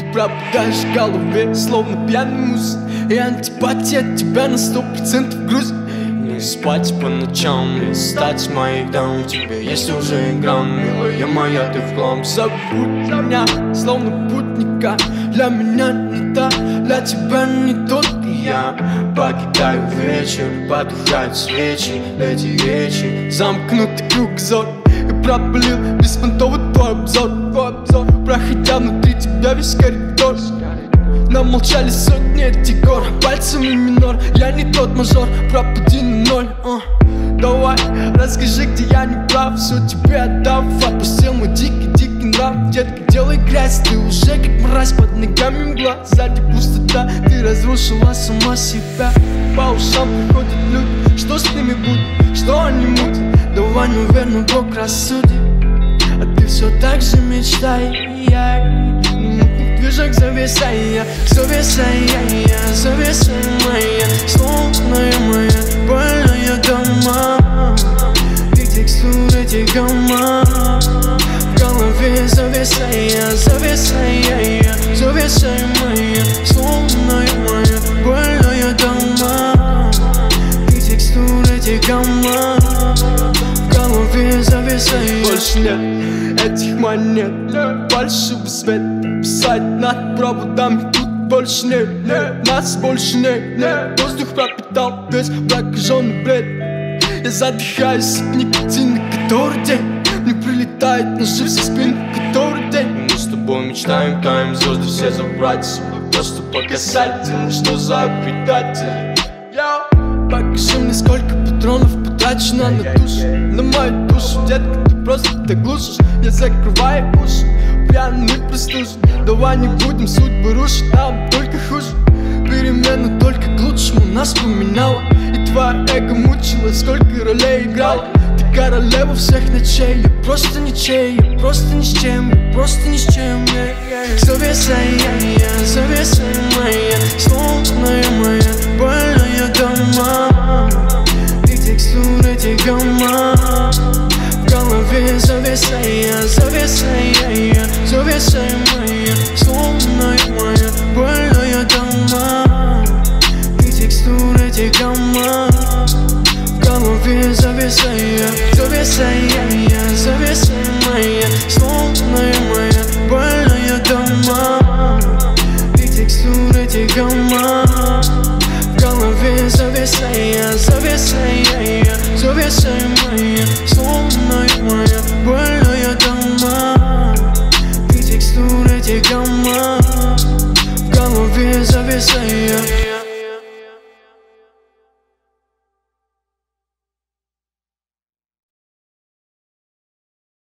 пропадаешь в голове, словно пьяный мусор. И антипатия от тебя на 100% грузит. Не спать по ночам, не стать моих дам. У тебя есть уже грамм, милая моя, ты в хлам. Забудь меня, словно путника. Для меня не та, для тебя не тот. И я покидаю вечер, потухают свечи. Эти речи, замкнутый кругозор. И пропалил беспонтовый твой обзор. Проходя внутри тебя весь коридор. Нам молчали сотни этих гор, пальцами минор. Я не тот мажор, пропади на ноль. Давай, расскажи, где я не прав. Все тебе отдав, отпустил мой дикий нрав. Детка, делай грязь, ты уже как мразь. Под ногами мгла, сзади пустота. Ты разрушила сама себя. По ушам приходят люди, что с ними будет, что они мутят. Давай, наверное, Бог рассудит. А ты все так же мечтай. Движок зависая, зависая моя, словная моя, больная дома. И текстуры этих гамма в голове зависая, зависая моя, словная моя, больная дома. И текстуры этих гамма в голове зависая. Больше нет этих монет, фальшивый свет. Писать над проводами тут больше нет, нас больше нет. Воздух пропитал весь прокаженный бред. Я задыхаюсь от никотина, который день мне прилетает ножи со спины, который день. Мы с тобой мечтаем, таем звезды все забрать себе. Просто показательно, что за предатель. Покажи мне, сколько патронов потрачено на душу, на мою душу. Детка, ты просто так глушишь, я закрываю уши. Пьяный простужен, давай не будем судьбы рушить, нам только хуже. Перемена только к лучшему нас поменяла. И твоя эго мучила, сколько ролей играла. Ты королева всех ночей, я просто ничей. Я просто ни с чем, я просто ни с чем. Зависая моя, словная моя, больная дома. И текстуры этих гамма в голове зависая, зависая моя, словная моя, больная дома. И текстуры этих гамма в голове зависая, зависая моя, словная моя, больная дома. И текстуры этих гамма в голове зависая, зависая моя, словная моя, больная дома. И текстуры этих гамма в голове зависая.